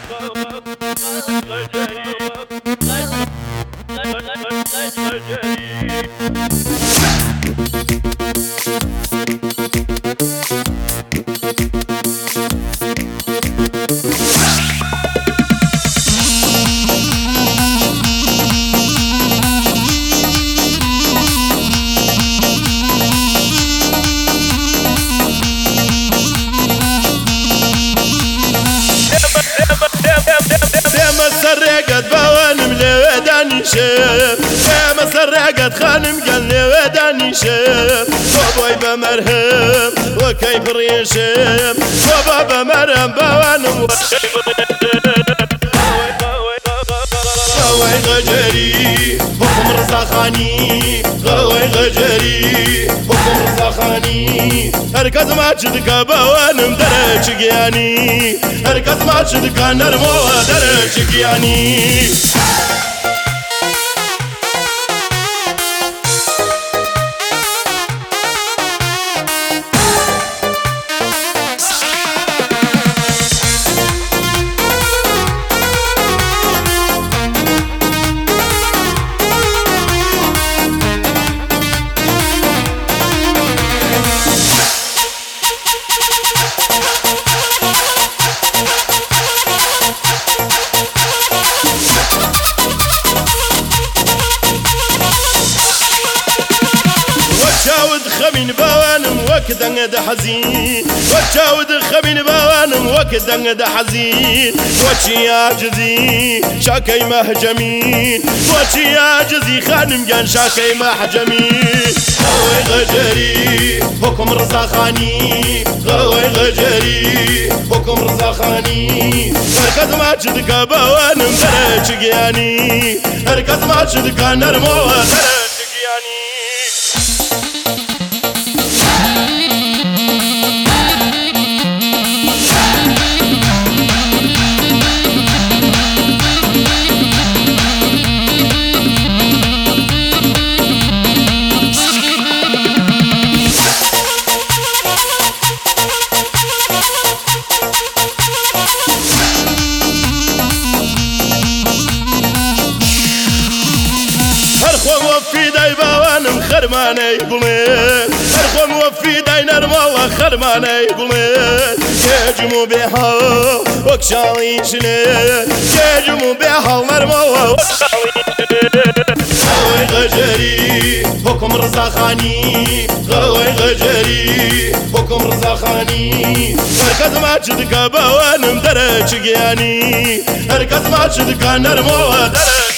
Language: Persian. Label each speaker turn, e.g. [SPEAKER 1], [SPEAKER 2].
[SPEAKER 1] سرقت بوانم لوداني شم يا سرقت خانم قال لوداني شم باباي بمرهم وكيف ريشم بابا بمرهم بوانم غوي غجري حكم رزاخاني غوي غجري حكم رزاخاني هركز ما شدك بوانم درج قياني هركز ما شدك نرمو درج قياني وتشاود خمين بوانم وكدن ده حزين وتشاود خمين بوانم وكدن ده حزين وشي عاجزي شاكي مهجمين وشي عاجزي خانم جان شاكي مهجمين غوي غجري حكم رزاخاني غوي غجري حكم رزاخاني هركز ما شدك بوانم درج قياني هركز ما شدك نرمو درج قياني هرخو وفي داي بوانم خرماني يقولين هرخو وفي داي نرمالله خرماني يقولين يجمو بيها وكشالي شلين يجمو بيها نرمالله غوي غجري حكم رزاخاني غوي غجري حكم رزاخاني هركز ما شدك بوانم درج قياني هركز ما شدك نرمو درج